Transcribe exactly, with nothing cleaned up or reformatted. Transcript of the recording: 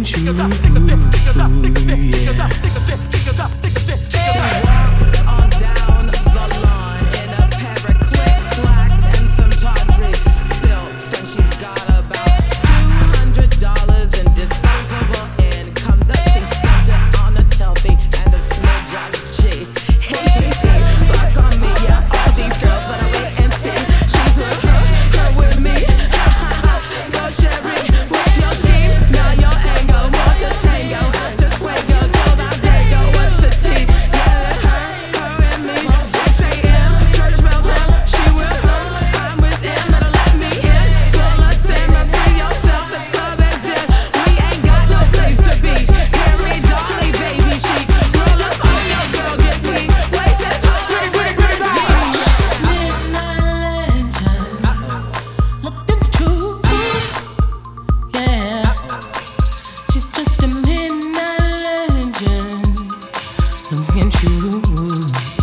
looking true, yeah. She walks on down the lawn in a pair of click-clacks and some tawdry silks, and she's got about two hundred dollars in disposable income that she spent it on a Telfie and a smidge of G. Hey, G G, block on me, yeah, all these girls, but I wait and see. She's with her, her with me. Go Sherry, what's your team? Now your angle, more to tango. After Swago, go that Dago, what's the team? Yeah, her, her and me. six a m, church bells down. She with her, I'm with him, better let me in. Full of sin, but bring yourself, the club is dead. We ain't got no place to be. Harry, Dolly, baby chic. Roll up on your girl, get sweet. Waist is hard, bring, bring, bring, Looking true, yeah. She's just a midnight legend, looking true.